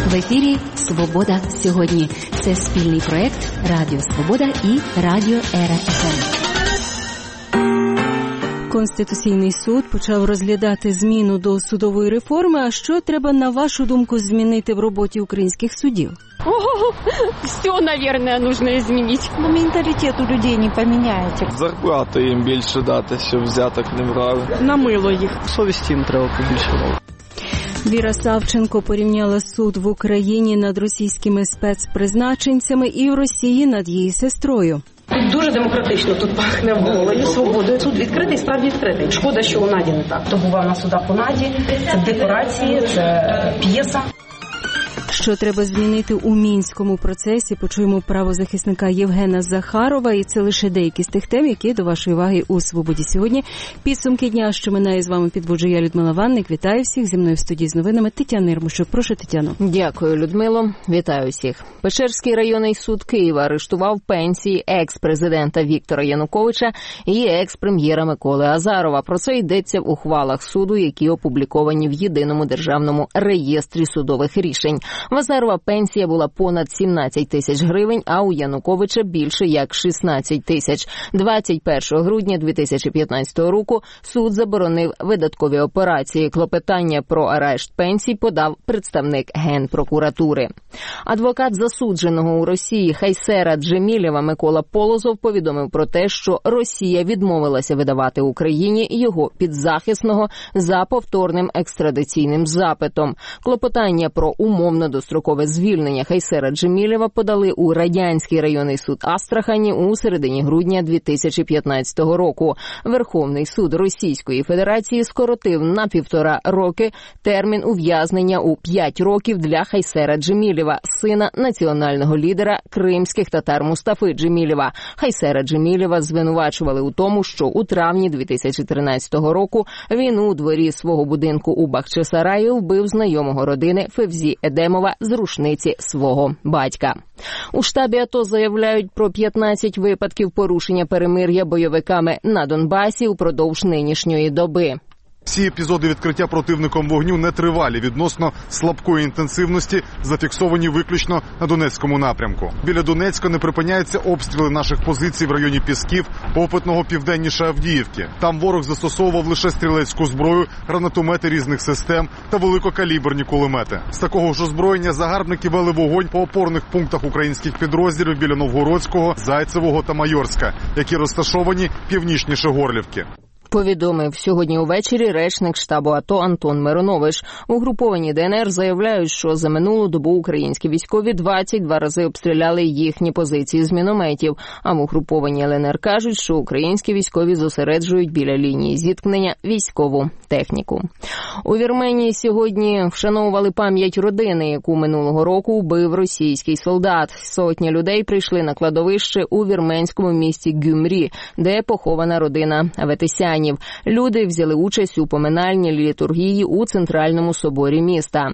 В ефірі «Свобода сьогодні». Це спільний проєкт Радіо Свобода і Радіо Ера ФМ. Конституційний суд почав розглядати зміну до судової реформи. А що треба, на вашу думку, змінити в роботі українських судів? Все, наверное, нужно изменить. Но менталитет у людей не поміняєте. Зарплати їм більше дати, щоб взяток не брали. На мило їх. Совісті їм треба побільше. Віра Савченко порівняла суд в Україні над російськими спецпризначенцями і в Росії над її сестрою. Тут дуже демократично, тут пахне волею, свободою. Суд відкритий, справді відкритий. Шкода, що у Наді не так. То бував на судах у Наді, це декорації, це п'єса. Що треба змінити у мінському процесі, почуємо правозахисника Євгена Захарова. І це лише деякі з тих тем, які до вашої уваги у «Свободі сьогодні». Підсумки дня, що минає, з вами підводжу я, Людмила Ванник. Вітаю всіх. Зі мною в студії з новинами Тетяна Єрмощук. Прошу, Тетяно. Дякую, Людмило. Вітаю всіх. Печерський районний суд Києва арештував пенсії екс-президента Віктора Януковича і екс-прем'єра Миколи Азарова. Про це йдеться в ухвалах суду, які опубліковані в Єдиному державному реєстрі судових рішень. В Азарова пенсія була понад 17 тисяч гривень, а у Януковича більше як 16 тисяч. 21 грудня 2015 року суд заборонив видаткові операції. Клопотання про арешт пенсій подав представник Генпрокуратури. Адвокат засудженого у Росії Хайсера Джемілєва Микола Полозов повідомив про те, що Росія відмовилася видавати Україні його підзахисного за повторним екстрадиційним запитом. Клопотання про умовно дострокове звільнення Хайсера Джемілєва подали у Радянський районний суд Астрахані у середині грудня 2015 року. Верховний суд Російської Федерації скоротив на 1,5 роки термін ув'язнення у 5 років для Хайсера Джемілєва, сина національного лідера кримських татар Мустафи Джемілєва. Хайсера Джемілєва звинувачували у тому, що у травні 2013 року він у дворі свого будинку у Бахчисараї вбив знайомого родини Февзі Едемова з рушниці свого батька. У штабі АТО заявляють про 15 випадків порушення перемир'я бойовиками на Донбасі упродовж нинішньої доби. Всі епізоди відкриття противником вогню нетривалі, відносно слабкої інтенсивності, зафіксовані виключно на Донецькому напрямку. Біля Донецька не припиняються обстріли наших позицій в районі Пісків, Опитного південніше Авдіївки. Там ворог застосовував лише стрілецьку зброю, гранатомети різних систем та великокаліберні кулемети. З такого ж озброєння загарбники вели вогонь по опорних пунктах українських підрозділів біля Новгородського, Зайцевого та Майорська, які розташовані північніше Горлівки. Повідомив сьогодні увечері речник штабу АТО Антон Миронович. Угруповані ДНР заявляють, що за минулу добу українські військові 22 рази обстріляли їхні позиції з мінометів. А в угруповані ЛНР кажуть, що українські військові зосереджують біля лінії зіткнення військову техніку. У Вірменії сьогодні вшановували пам'ять родини, яку минулого року вбив російський солдат. Сотні людей прийшли на кладовище у вірменському місті Гюмрі, де похована родина Аветисянів. Люди взяли участь у поминальній літургії у центральному соборі міста.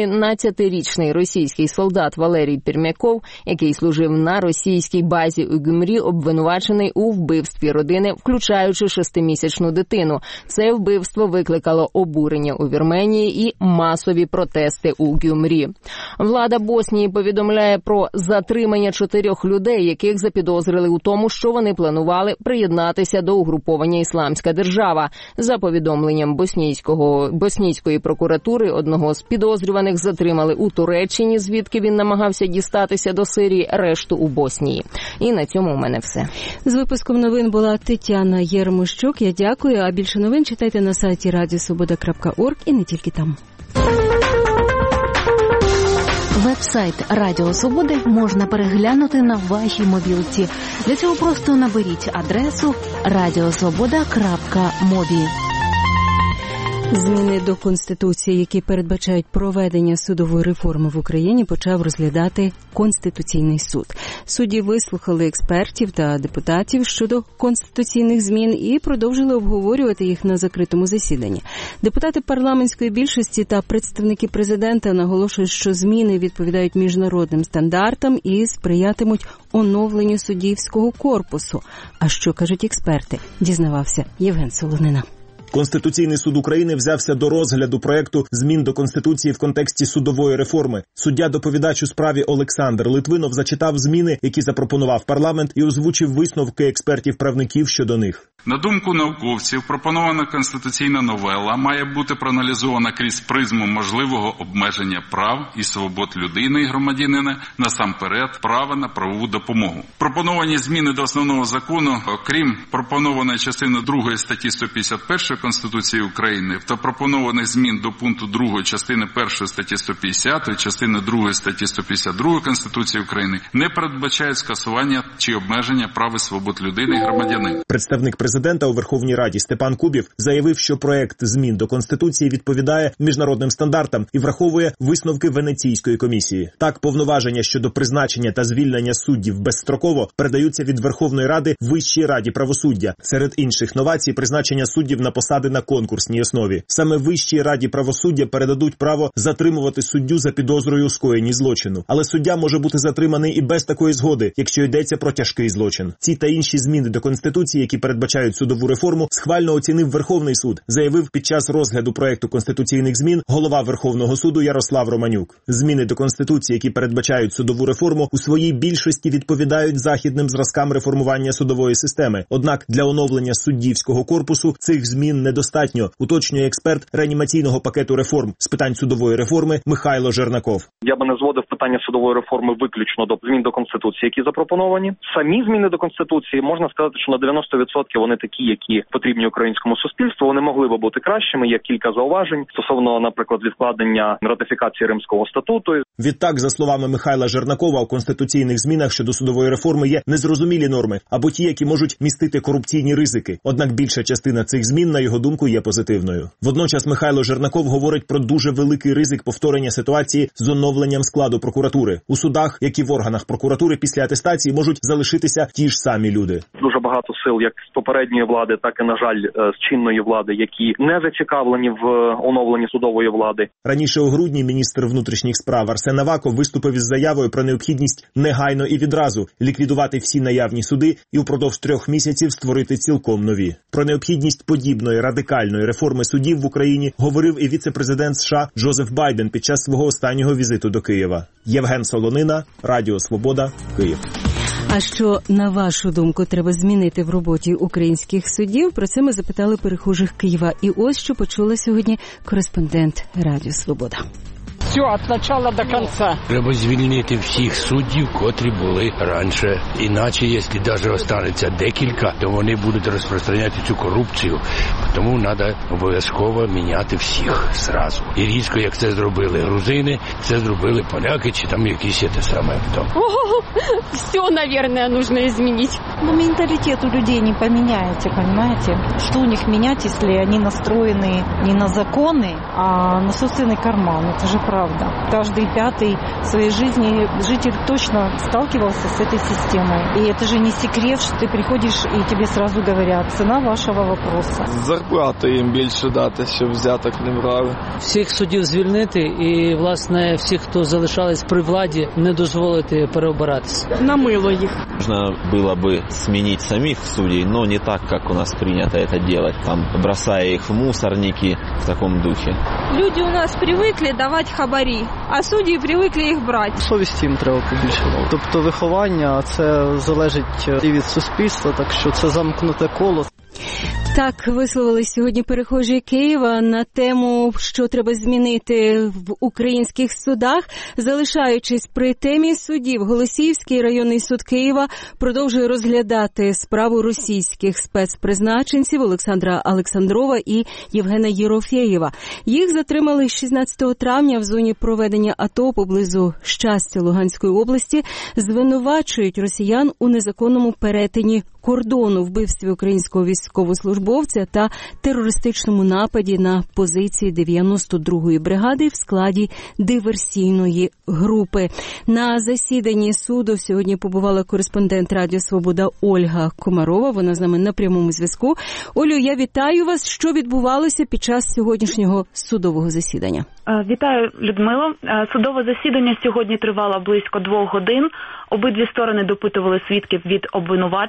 19-річний російський солдат Валерій Пермяков, який служив на російській базі у Гюмрі, обвинувачений у вбивстві родини, включаючи 6-місячну дитину. Це вбивство викликало обурення у Вірменії і масові протести у Гюмрі. Влада Боснії повідомляє про затримання 4 людей, яких запідозрили у тому, що вони планували приєднатися до угруповання «Ісламська держава». За повідомленням боснійської прокуратури, одного з підозрюваних затримали у Туреччині, звідки він намагався дістатися до Сирії, решту у Боснії. І на цьому у мене все. З випуском новин була Тетяна Єрмощук. Я дякую. А більше новин читайте на сайті radiosvoboda.org і не тільки там. Веб-сайт Радіо Свободи можна переглянути на вашій мобілці. Для цього просто наберіть адресу radiosvoboda.mobi. Зміни до Конституції, які передбачають проведення судової реформи в Україні, почав розглядати Конституційний суд. Судді вислухали експертів та депутатів щодо конституційних змін і продовжили обговорювати їх на закритому засіданні. Депутати парламентської більшості та представники президента наголошують, що зміни відповідають міжнародним стандартам і сприятимуть оновленню суддівського корпусу. А що кажуть експерти? Дізнавався Євген Солонина. Конституційний суд України взявся до розгляду проекту змін до Конституції в контексті судової реформи. Суддя-доповідач у справі Олександр Литвинов зачитав зміни, які запропонував парламент, і озвучив висновки експертів-правників щодо них. На думку науковців, пропонована конституційна новела має бути проаналізована крізь призму можливого обмеження прав і свобод людини і громадянина, насамперед права на правову допомогу. Пропоновані зміни до основного закону, окрім пропонованої частини 2 статті 151 Конституції України та пропонованих змін до пункту 2 частини 1 статті 150, частини 2 статті 152 Конституції України, не передбачають скасування чи обмеження прав і свобод людини і громадянина. Представник президента у Верховній Раді Степан Кубів заявив, що проект змін до Конституції відповідає міжнародним стандартам і враховує висновки Венеційської комісії. Так, повноваження щодо призначення та звільнення суддів безстроково передаються від Верховної Ради Вищій Раді правосуддя. Серед інших новацій – призначення суддів на посади на конкурсній основі. Саме Вищій Раді правосуддя передадуть право затримувати суддю за підозрою у скоєнні злочину. Але суддя може бути затриманий і без такої згоди, якщо йдеться про тяжкий злочин. Ці та інші зміни до Конституції, які передбачають судову реформу, схвально оцінив Верховний суд, заявив під час розгляду проекту конституційних змін голова Верховного суду Ярослав Романюк. Зміни до Конституції, які передбачають судову реформу, у своїй більшості відповідають західним зразкам реформування судової системи. Однак для оновлення суддівського корпусу цих змін недостатньо, уточнює експерт реанімаційного пакету реформ з питань судової реформи Михайло Жернаков. Я би не зводив питання судової реформи виключно до змін до Конституції, які запропоновані. Самі зміни до Конституції, можна сказати, що на 90% вони такі, які потрібні українському суспільству. Вони могли би бути кращими. Є кілька зауважень стосовно, наприклад, відкладення ратифікації Римського статуту. Відтак, за словами Михайла Жернакова, у конституційних змінах щодо судової реформи є незрозумілі норми або ті, які можуть містити корупційні ризики. Однак більша частина цих змін, на його думку, є позитивною. Водночас Михайло Жернаков говорить про дуже великий ризик повторення ситуації з оновленням складу прокуратури. У судах, як і в органах прокуратури, після атестації можуть залишитися ті ж самі люди. Дуже багато сил, як з попередньої влади, так і, на жаль, з чинної влади, які не зацікавлені в оновленні судової влади. Раніше у грудні міністр внутрішніх справ Арсен Аваков виступив із заявою про необхідність негайно і відразу ліквідувати всі наявні суди і упродовж 3 місяців створити цілком нові. Про необхідність подібної радикальної реформи судів в Україні говорив і віце-президент США Джозеф Байден під час свого останнього візиту до Києва. Євген Солонина, Радіо Свобода, Київ. А що, на вашу думку, треба змінити в роботі українських суддів? Про це ми запитали перехожих Києва. І ось що почула сьогодні кореспондент Радіо Свобода. Все, від початку до кінця. Треба звільнити всіх суддів, котрі були раніше. Іначе, якщо навіть останеться декілька, то вони будуть розпространяти цю корупцію. Тому треба обов'язково міняти всіх зразу. І різко, як це зробили грузини, це зробили поляки, чи там якісь те саме. Все, наверное, нужно изменить. Но менталитет у людей не поменяете, понимаете? Что у них менять, если они настроены не на законы, а на собственный карман? Это же правда. Каждый пятый в своей жизни житель точно сталкивался с этой системой. И это же не секрет, что ты приходишь и тебе сразу говорят, цена вашего вопроса. Зарплату їм більше дати, щоб взяток не брали. Всіх суддів звільнити і, власне, всіх, хто залишались при владі, не дозволити переобиратися. На мило їх. Нужно было бы сменить самих судей, но не так, как у нас принято это делать, там, бросая их в мусорники в таком духе. Люди у нас привикли давати хабарі, а судді привикли їх брати. Совісті їм треба побільше. Тобто виховання, це залежить і від суспільства, так що це замкнуте коло. Так висловились сьогодні перехожі Києва на тему, що треба змінити в українських судах. Залишаючись при темі суддів, Голосіївський районний суд Києва продовжує розглядати справу російських спецпризначенців Олександра Олександрова і Євгена Єрофєєва. Їх затримали 16 травня в зоні проведення АТО поблизу Щастя Луганської області. Звинувачують росіян у незаконному перетині кордону, вбивстві українського військовослужбовця та терористичному нападі на позиції 92-ї бригади в складі диверсійної групи. На засіданні суду сьогодні побувала кореспондент Радіо Свобода Ольга Комарова. Вона з нами на прямому зв'язку. Олю, я вітаю вас. Що відбувалося під час сьогоднішнього судового засідання? Вітаю, Людмило. Судове засідання сьогодні тривало близько 2 годин. Обидві сторони допитували свідків від обвинувачення.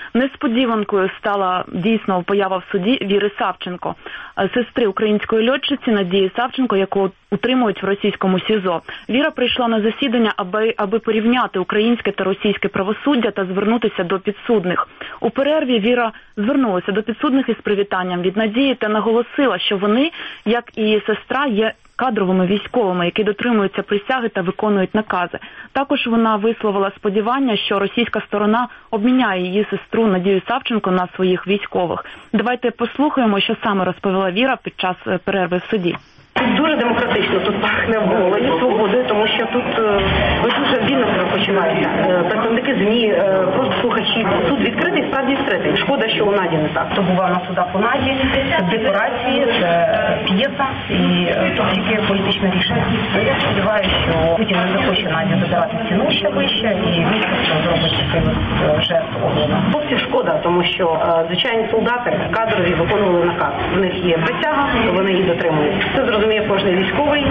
Несподіванкою стала дійсно поява в суді Віри Савченко, сестри української льотчиці Надії Савченко, яку утримують в російському СІЗО. Віра прийшла на засідання, аби порівняти українське та російське правосуддя та звернутися до підсудних. У перерві Віра звернулася до підсудних із привітанням від Надії та наголосила, що вони, як і її сестра, є кадровими військовими, які дотримуються присяги та виконують накази. Також вона висловила сподівання, що російська сторона обміняє її сестру Надію Савченко на своїх військових. Давайте послухаємо, що саме розповіла Віра під час перерви в суді. Тут дуже демократично, тут пахне волею, свободою, тому що тут ви дуже вільно себе почуваєте. Представники ЗМІ, просто слухачі. Суд відкритий, справді відкритий. Шкода, що у Наді не так. Хто бував на судах у Наді, це декорації, це п'єса і тут тільки політичне рішення. Я сподіваюся, що Путін не захоче Наді забирати ціну ще вище і військо зробить такий жест облана. Хлопців шкода, тому що звичайні солдати кадрові виконували наказ. У них є присяга, вони її дотримують. Це зрозуміє кожний військовий.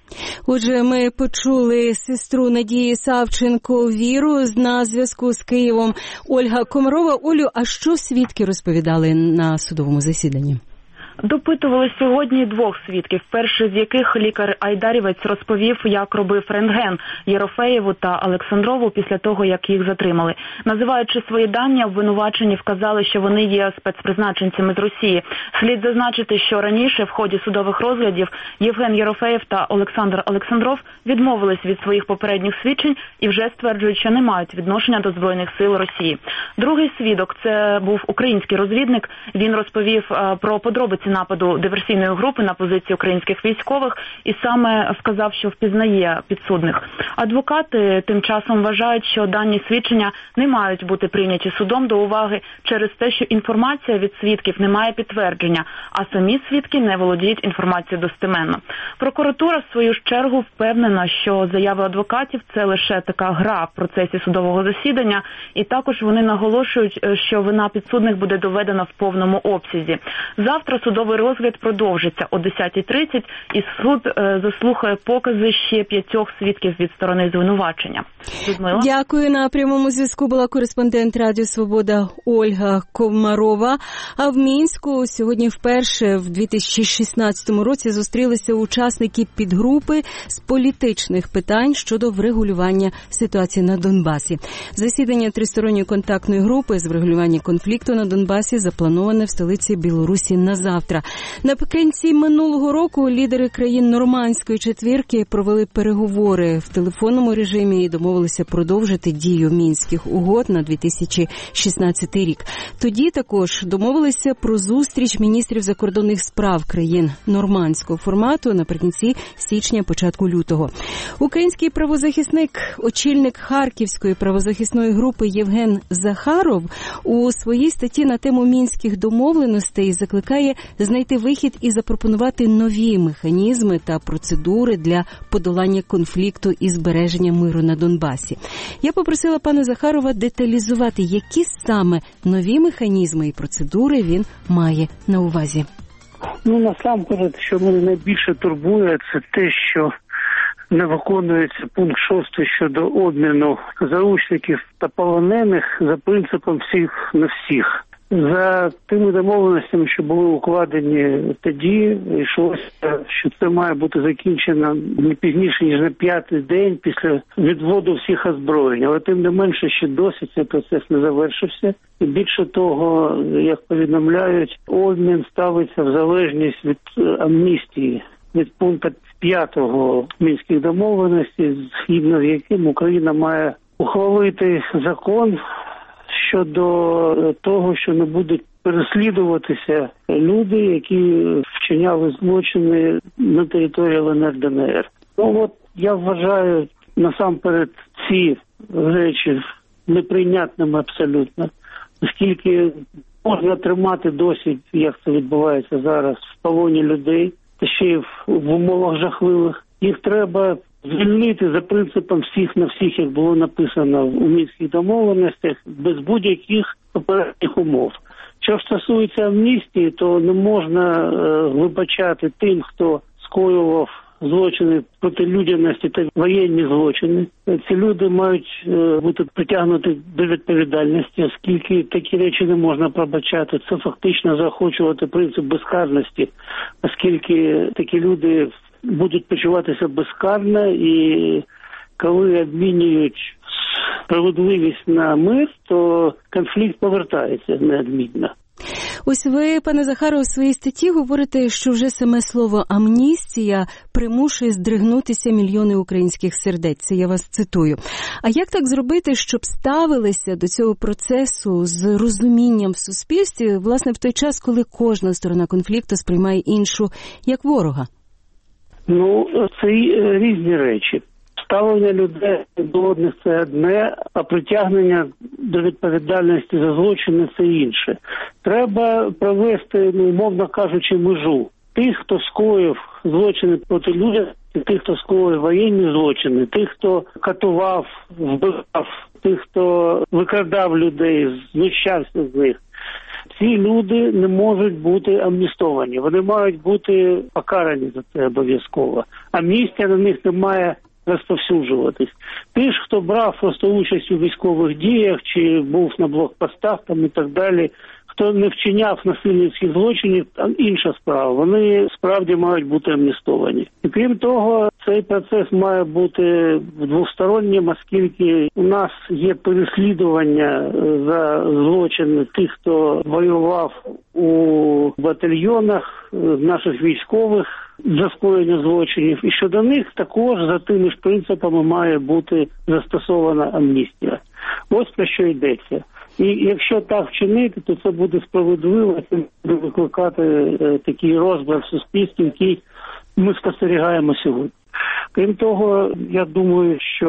Отже, ми почули сестру Надії Савченко Віру на зв'язку з Києвом. Ольга Комарова. Олю, а що свідки розповідали на судовому засіданні? Допитували сьогодні двох свідків, перший з яких лікар-айдарівець розповів, як робив рентген Єрофеєву та Олександрову після того, як їх затримали. Називаючи свої дані, обвинувачені вказали, що вони є спецпризначенцями з Росії. Слід зазначити, що раніше в ході судових розглядів Євген Єрофеєв та Олександр Олександров відмовились від своїх попередніх свідчень і вже стверджують, що не мають відношення до Збройних сил Росії. Другий свідок – це був український розвідник. Він розповів про подробиці нападу диверсійної групи на позиції українських військових і саме сказав, що впізнає підсудних. Адвокати тим часом вважають, що дані свідчення не мають бути прийняті судом до уваги через те, що інформація від свідків не має підтвердження, а самі свідки не володіють інформацією достеменно. Прокуратура, в свою чергу, впевнена, що заяви адвокатів – це лише така гра в процесі судового засідання, і також вони наголошують, що вина підсудних буде доведена в повному обсязі. Завтра судовий розгляд продовжиться о 10:30, і суд заслухає покази ще 5 свідків від сторони звинувачення. Людмила? Дякую. На прямому зв'язку була кореспондент Радіо Свобода Ольга Комарова. А в Мінську сьогодні вперше в 2016 році зустрілися учасники підгрупи з політичних питань щодо врегулювання ситуації на Донбасі. Засідання тристоронньої контактної групи з врегулювання конфлікту на Донбасі заплановане в столиці Білорусі на завтра. Наприкінці минулого року лідери країн Нормандської четвірки провели переговори в телефонному режимі і домовилися продовжити дію Мінських угод на 2016 рік. Тоді також домовилися про зустріч міністрів закордонних справ країн нормандського формату наприкінці січня, початку лютого. Український правозахисник, очільник Харківської правозахисної групи Євген Захаров у своїй статті на тему мінських домовленостей закликає знайти вихід і запропонувати нові механізми та процедури для подолання конфлікту і збереження миру на Донбасі. Я попросила пана Захарова деталізувати, які саме нові механізми і процедури він має на увазі. Насамперед, що мене найбільше турбує, це те, що не виконується пункт 6 щодо обміну заручників та полонених за принципом всіх на всіх. За тими домовленостями, що були укладені тоді, йшлося, що це має бути закінчено не пізніше, ніж на 5-й день після відводу всіх озброєнь. Але тим не менше, ще досі цей процес не завершився. І більше того, як повідомляють, обмін ставиться в залежність від амністії, від пункту 5 Мінських домовленостей, згідно з яким Україна має ухвалити закон щодо того, що не будуть переслідуватися люди, які вчиняли злочини на території ЛНР, ДНР. Я вважаю насамперед ці речі неприйнятними абсолютно, оскільки можна тримати досі, як це відбувається зараз, в полоні людей, та ще й в умовах жахливих. Їх треба звільнити за принципом всіх на всіх, як було написано у Мінських домовленостях, без будь-яких попередніх умов. Що стосується амністії, то не можна вибачати тим, хто скоював злочини проти людяності та воєнні злочини. Ці люди мають бути притягнуті до відповідальності, оскільки такі речі не можна пробачати. Це фактично заохочувати принцип безкарності, оскільки такі люди будуть почуватися безкарно, і коли обмінюють справедливість на мир, то конфлікт повертається неодмінно. Ось ви, пане Захарове, у своїй статті говорите, що вже саме слово «амністія» примушує здригнутися мільйони українських сердець. Це я вас цитую. А як так зробити, щоб ставилися до цього процесу з розумінням в суспільстві, власне, в той час, коли кожна сторона конфлікту сприймає іншу як ворога? Ну, це різні речі. Ставлення людей до одних – це одне, а притягнення до відповідальності за злочини – це інше. Треба провести, умовно кажучи, межу тих, хто скоїв злочини проти людяності, тих, хто скоїв воєнні злочини, тих, хто катував, вбивав, тих, хто викрадав людей, знущався з них. Ці люди не можуть бути амністовані, вони мають бути покарані за це обов'язково. Амністія на них не має розповсюджуватись. Ті ж, хто брав просто участь у військових діях, чи був на блокпостах там і так далі, хто не вчиняв насильницьких злочинів, там інша справа. Вони справді мають бути амністовані. І крім того, цей процес має бути двостороннім, оскільки у нас є переслідування за злочини тих, хто воював у батальйонах наших військових за скоєння злочинів. І щодо них також за тими ж принципами має бути застосована амністія. Ось про що йдеться. І якщо так вчинити, то це буде справедливо, це буде викликати такий розбрат в суспільстві, який ми спостерігаємо сьогодні. Крім того, я думаю, що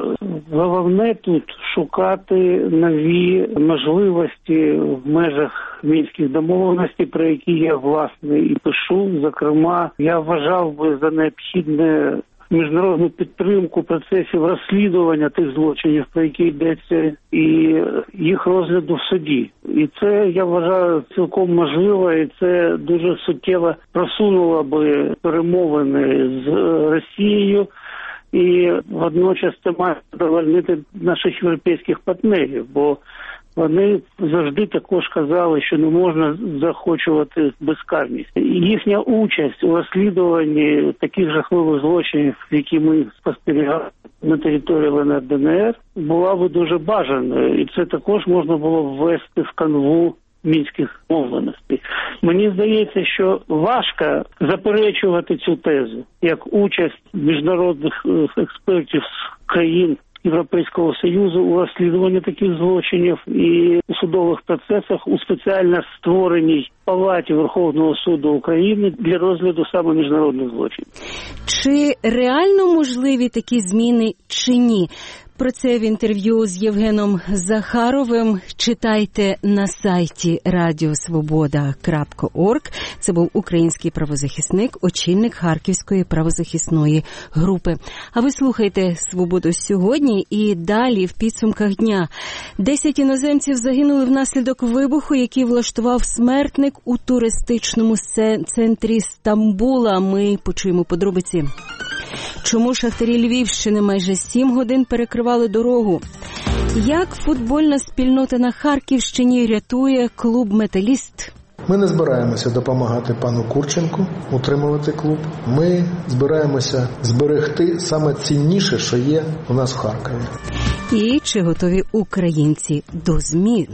головне тут шукати нові можливості в межах мінських домовленостей, про які я, власне, і пишу. Зокрема, я вважав би за необхідне міжнародну підтримку процесів розслідування тих злочинів, про які йдеться, і їх розгляду в суді. І це, я вважаю, цілком можливо, і це дуже суттєво просунуло би перемовини з Росією, і водночас це має задовольнити наших європейських партнерів, бо вони завжди також казали, що не можна заохочувати безкарність. Їхня участь у розслідуванні таких жахливих злочинів, які ми спостерігали на території ЛНР, ДНР, була би дуже бажаною. І це також можна було ввести в канву мінських домовленостей. Мені здається, що важко заперечувати цю тезу, як участь міжнародних експертів з країн Європейського Союзу у розслідуванні таких злочинів і у судових процесах у спеціально створеній палаті Верховного суду України для розгляду саме міжнародних злочинів. Чи реально можливі такі зміни, чи ні? Про це в інтерв'ю з Євгеном Захаровим читайте на сайті radiosvoboda.org. Це був український правозахисник, очільник Харківської правозахисної групи. А ви слухайте «Свободу сьогодні» і далі в підсумках дня. 10 іноземців загинули внаслідок вибуху, який влаштував смертник у туристичному центрі Стамбула. Ми почуємо подробиці. Чому шахтарі Львівщини майже 7 годин перекривали дорогу? Як футбольна спільнота на Харківщині рятує клуб «Металіст»? Ми не збираємося допомагати пану Курченку утримувати клуб. Ми збираємося зберегти саме цінніше, що є у нас в Харкові. І чи готові українці до змін?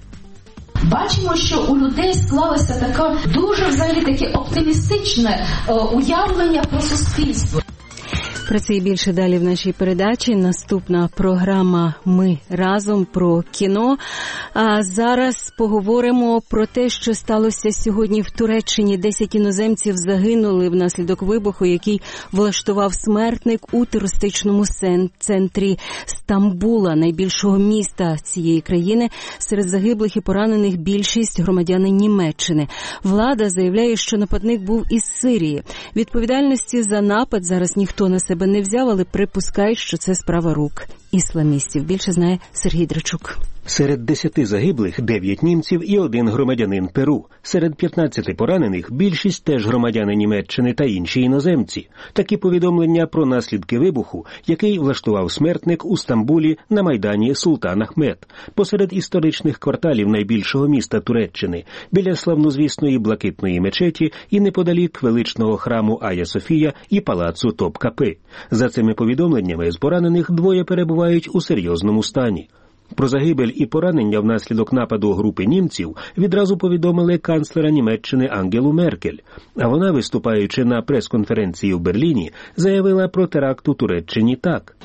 Бачимо, що у людей склалося таке дуже взагалі таке оптимістичне уявлення про суспільство. Про це і більше далі в нашій передачі. Наступна програма «Ми разом» про кіно. А зараз поговоримо про те, що сталося сьогодні в Туреччині. 10 іноземців загинули внаслідок вибуху, який влаштував смертник у туристичному центрі Стамбула, найбільшого міста цієї країни. Серед загиблих і поранених більшість громадяни Німеччини. Влада заявляє, що нападник був із Сирії. Відповідальності за напад зараз ніхто на себе не взяв, але припускають, що це справа рук ісламістів. Більше знає Сергій Драчук. Серед 10 загиблих 9 німців і 1 громадянин Перу. Серед 15 поранених більшість теж громадяни Німеччини та інші іноземці. Такі повідомлення про наслідки вибуху, який влаштував смертник у Стамбулі на майдані Султан Ахмед, посеред історичних кварталів найбільшого міста Туреччини, біля славнозвісної Блакитної мечеті і неподалік величного храму Ая Софія і палацу Топкапи. За цими повідомленнями з поранених 2 перебувають у серйозному стані. Про загибель і поранення внаслідок нападу групи німців відразу повідомили канцлера Німеччини Ангелу Меркель. А вона, виступаючи на прес-конференції в Берліні, заявила про теракт у Туреччині так.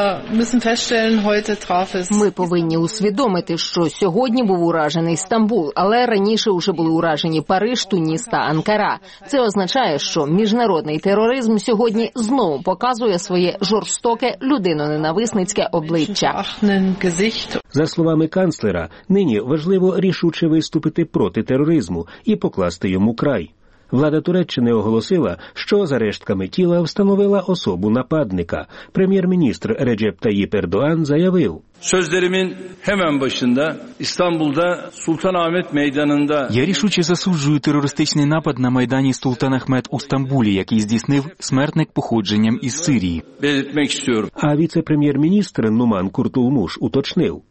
Ми повинні усвідомити, що сьогодні був уражений Стамбул, але раніше уже були уражені Париж, Туніс та Анкара. Це означає, що міжнародний тероризм сьогодні знову показує своє жорстоке людиноненависницьке обличчя. За словами канцлера, нині важливо рішуче виступити проти тероризму і покласти йому край. Влада Туреччини оголосила, що за рештками тіла встановила особу нападника. Прем'єр-міністр Реджеп Таyyip Erdoğan заявив: Sözlerimin hemen başında İstanbul'da Sultanahmet Meydanı'nda. Я рішуче засуджую терористичний напад на майдані Султан Ахмед у Стамбулі, який здійснив смертник походженням із Сирії. А віце-прем'єр-міністр Нуман Куртулмуш уточнив: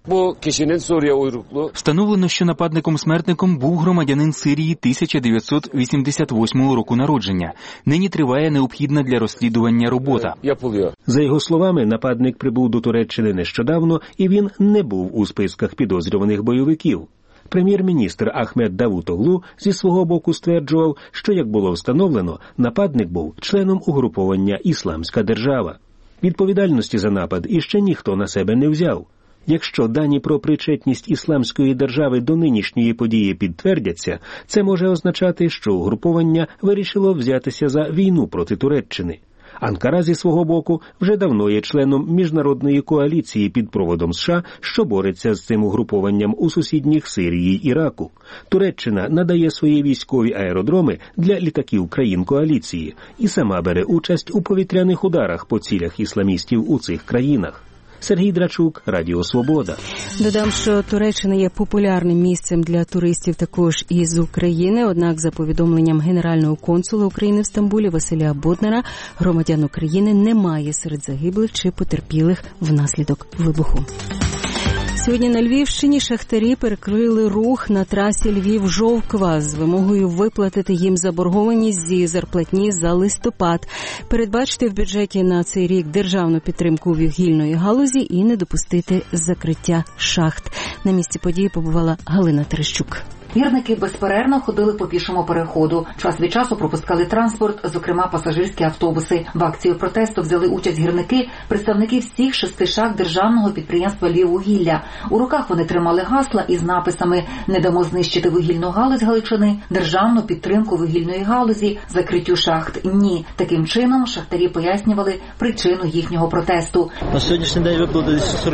Встановлено, що нападником-смертником був громадянин Сирії 1988 року народження. Нині триває необхідна для розслідування робота. За його словами, нападник прибув до Туреччини нещодавно, і він не був у списках підозрюваних бойовиків. Прем'єр-міністр Ахмед Давутоглу зі свого боку стверджував, що, як було встановлено, нападник був членом угруповання «Ісламська держава». Відповідальності за напад іще ніхто на себе не взяв. Якщо дані про причетність Ісламської держави до нинішньої події підтвердяться, це може означати, що угруповання вирішило взятися за війну проти Туреччини. Анкара зі свого боку вже давно є членом міжнародної коаліції під проводом США, що бореться з цим угрупованням у сусідніх Сирії й Іраку. Туреччина надає свої військові аеродроми для літаків країн коаліції і сама бере участь у повітряних ударах по цілях ісламістів у цих країнах. Сергій Драчук, Радіо Свобода. Додам, що Туреччина є популярним місцем для туристів також із України. Однак, за повідомленням генерального консула України в Стамбулі Василя Боднара, громадян України немає серед загиблих чи потерпілих внаслідок вибуху. Сьогодні на Львівщині шахтарі перекрили рух на трасі Львів-Жовква з вимогою виплатити їм заборгованість зі зарплатні за листопад, передбачити в бюджеті на цей рік державну підтримку вугільної галузі і не допустити закриття шахт. На місці події побувала Галина Терещук. Гірники безперервно ходили по пішому переходу. Час від часу пропускали транспорт, зокрема пасажирські автобуси. В акції протесту взяли участь гірники, представники всіх 6 шахт державного підприємства «Львіввугілля». У руках вони тримали гасла із написами «Не дамо знищити вугільну галузь Галичини», «Державну підтримку вугільної галузі», «Закриттю шахт» – ні. Таким чином шахтарі пояснювали причину їхнього протесту. На сьогоднішній день виплатили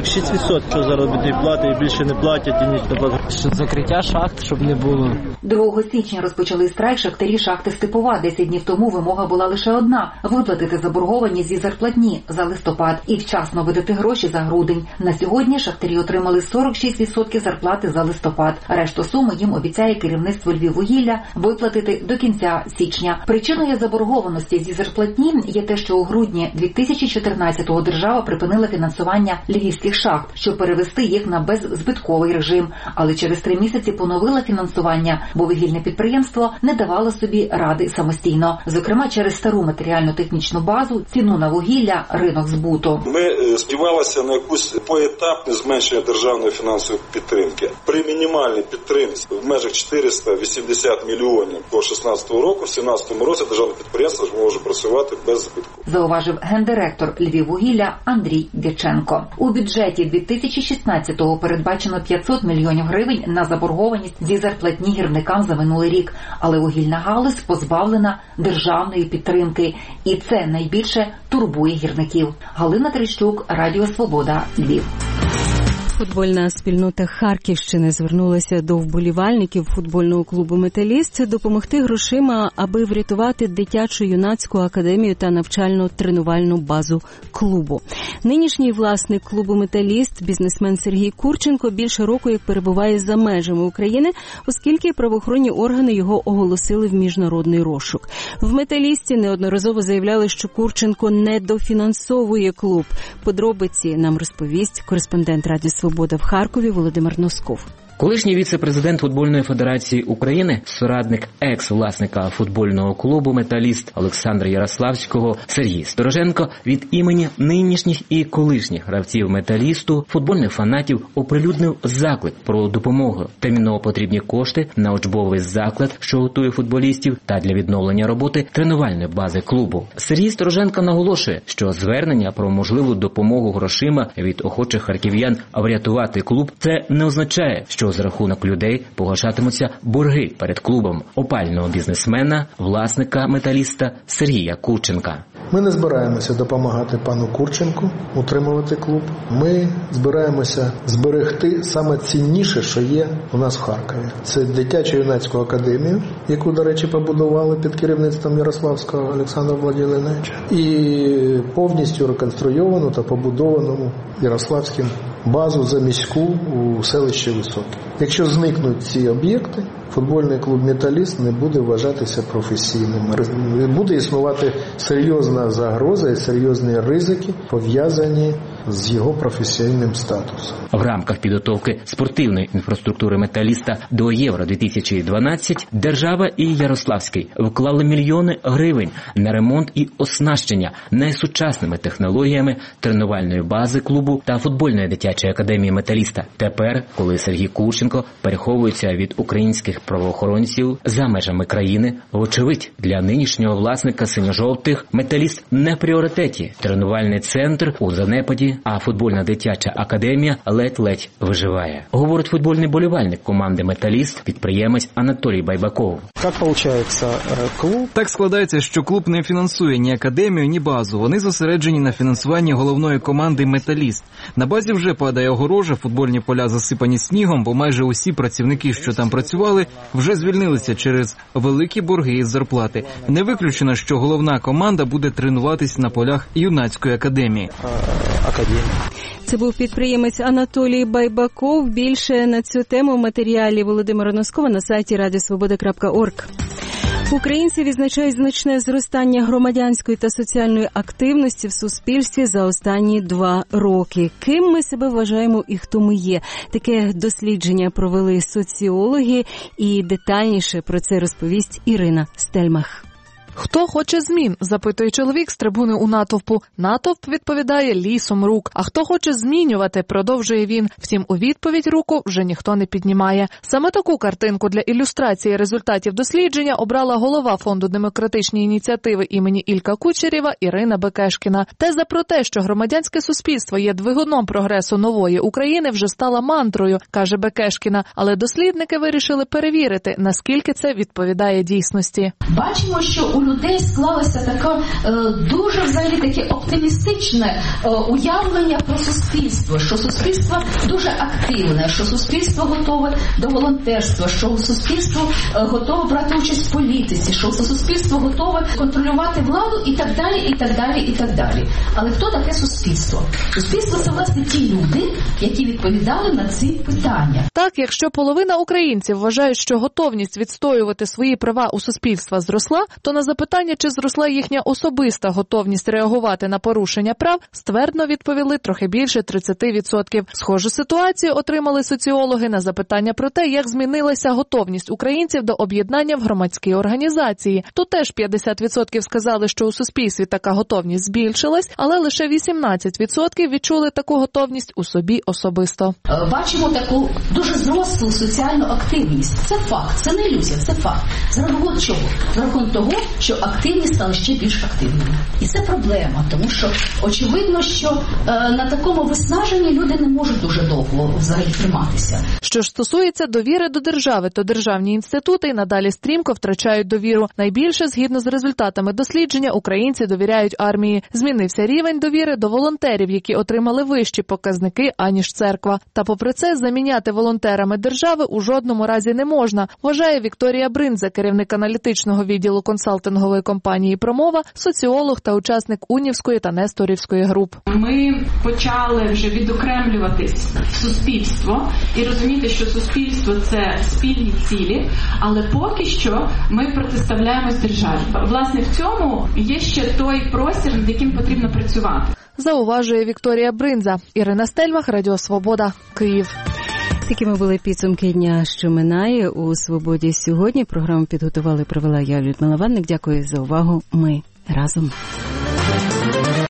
46% заробітної плати і більше не платять і ніхто не платить. Закриття шахт, щоб не було. 2 січня розпочали страйк шахтарі шахти Степова. 10 днів тому вимога була лише одна – виплатити заборгованість зі зарплатні за листопад і вчасно видати гроші за грудень. На сьогодні шахтарі отримали 46% зарплати за листопад. Решту суми їм обіцяє керівництво Львіввугілля виплатити до кінця січня. Причиною заборгованості зі зарплатні є те, що у грудні 2014-го держава припинила фінансування львівських шахт, щоб перевести їх на беззбитковий режим. Але через 3 місяці поновила фінансування, бо вугільне підприємство не давало собі ради самостійно. Зокрема, через стару матеріально-технічну базу, ціну на вугілля, ринок збуту. Ми сподівалися на якусь поетапне зменшення державної фінансової підтримки. При мінімальній підтримці в межах 480 мільйонів до 2016 року, в 2017 році державне підприємство може працювати без збитку. Зауважив гендиректор Львіввугілля Андрій Дяченко. У бюджеті 2016-го передбачено 500 мільйонів гривень на заборгованість зі зарплатні гірникам за минулий рік. Але вугільна галузь позбавлена державної підтримки. І це найбільше турбує гірників. Галина Терещук, Радіо Свобода, Львів. Футбольна спільнота Харківщини звернулася до вболівальників футбольного клубу «Металіст» допомогти грошима, аби врятувати дитячу юнацьку академію та навчально-тренувальну базу клубу. Нинішній власник клубу «Металіст», бізнесмен Сергій Курченко, більше року як перебуває за межами України, оскільки правоохоронні органи його оголосили в міжнародний розшук. В «Металісті» неодноразово заявляли, що Курченко недофінансовує клуб. Подробиці нам розповість кореспондент Радіо Свобода в Харкові Володимир Носков. Колишній віце-президент Футбольної федерації України, соратник екс-власника футбольного клубу «Металіст» Олександра Ярославського Сергій Стороженко від імені нинішніх і колишніх гравців «Металісту», футбольних фанатів оприлюднив заклик про допомогу. Терміново потрібні кошти на учбовий заклад, що готує футболістів, та для відновлення роботи тренувальної бази клубу. Сергій Стороженко наголошує, що звернення про можливу допомогу грошима від охочих харків'ян врятувати клуб – це не означає, що за рахунок людей погашатимуться борги перед клубом опального бізнесмена, власника «Металіста» Сергія Курченка. Ми не збираємося допомагати пану Курченку утримувати клуб. Ми збираємося зберегти саме цінніше, що є у нас в Харкові. Це дитячо-юнацьку академію, яку, до речі, побудували під керівництвом Ярославського Олександра Владимировича, і повністю реконструйовану та побудовану Ярославським базу заміську у селищі Високе. Якщо зникнуть ці об'єкти, футбольний клуб «Металіст» не буде вважатися професійним. Буде існувати серйозна загроза і серйозні ризики, пов'язані з його професійним статусом. В рамках підготовки спортивної інфраструктури «Металіста» до Євро-2012 держава і Ярославський вклали мільйони гривень на ремонт і оснащення найсучасними технологіями тренувальної бази клубу та футбольної дитячої академії «Металіста». Тепер, коли Сергій Курченко переховується від українських правоохоронців за межами країни, вочевидь, для нинішнього власника синьо-жовтих «Металіст» не в пріоритеті. Тренувальний центр у занепаді, а футбольна дитяча академія ледь-ледь виживає. Говорить футбольний болівальник команди «Металіст», підприємець Анатолій Байбаков. Так складається, що клуб не фінансує ні академію, ні базу. Вони зосереджені на фінансуванні головної команди «Металіст». На базі вже падає огорожа, футбольні поля засипані снігом, бо майже усі працівники, що там працювали, вже звільнилися через великі борги із зарплати. Не виключено, що головна команда буде тренуватись на полях юнацької академії. Це був підприємець Анатолій Байбаков. Більше на цю тему в матеріалі Володимира Носкова на сайті radiosvoboda.org. Українці відзначають значне зростання громадянської та соціальної активності в суспільстві за останні 2 роки. Ким ми себе вважаємо і хто ми є? Таке дослідження провели соціологи, і детальніше про це розповість Ірина Стельмах. «Хто хоче змін?» – запитує чоловік з трибуни у натовпу. Натовп відповідає лісом рук. «А хто хоче змінювати?» – продовжує він. Втім, у відповідь руку вже ніхто не піднімає. Саме таку картинку для ілюстрації результатів дослідження обрала голова Фонду демократичні ініціативи імені Ілька Кучерєва Ірина Бекешкіна. Теза про те, що громадянське суспільство є двигуном прогресу нової України, вже стала мантрою, каже Бекешкіна. Але дослідники вирішили перевірити, наскільки це відповідає дійсності. Бачимо, що у людей склалося таке дуже взагалі таке оптимістичне уявлення про суспільство, що суспільство дуже активне, що суспільство готове до волонтерства, що суспільство готове брати участь в політиці, що суспільство готове контролювати владу і так далі, і так далі, і так далі. Але хто таке суспільство? Суспільство – це, власне, ті люди, які відповідали на ці питання. Так, якщо половина українців вважають, що готовність відстоювати свої права у суспільства зросла, то на запитання, чи зросла їхня особиста готовність реагувати на порушення прав, ствердно відповіли трохи більше 30%. Схожу ситуацію отримали соціологи на запитання про те, як змінилася готовність українців до об'єднання в громадські організації. Тут теж 50% сказали, що у суспільстві така готовність збільшилась, але лише 18% відчули таку готовність у собі особисто. Бачимо таку дуже зрослу соціальну активність. Це факт, це не ілюзія, це факт. За рахунок чого? За рахунок того, що активні стали ще більш активними. І це проблема, тому що очевидно, що на такому виснаженні люди не можуть дуже довго взагалі триматися. Що ж стосується довіри до держави, то державні інститути й надалі стрімко втрачають довіру. Найбільше, згідно з результатами дослідження, українці довіряють армії. Змінився рівень довіри до волонтерів, які отримали вищі показники, аніж церква. Та попри це, заміняти волонтерами держави у жодному разі не можна, вважає Вікторія Бринза, керівник аналітичного відділу консалтингової компанії «Промова», соціолог та учасник Унівської та Несторівської груп. Ми почали вже відокремлюватись в суспільство і розуміти, що суспільство – це спільні цілі, але поки що ми протиставляємось державі. Власне, в цьому є ще той простір, над яким потрібно працювати. Зауважує Вікторія Бринза. Ірина Стельмах, Радіо Свобода, Київ. Такими були підсумки дня, що минає у «Свободі» сьогодні. Програму підготували і провела я, Людмила Ванник. Дякую за увагу. Ми разом.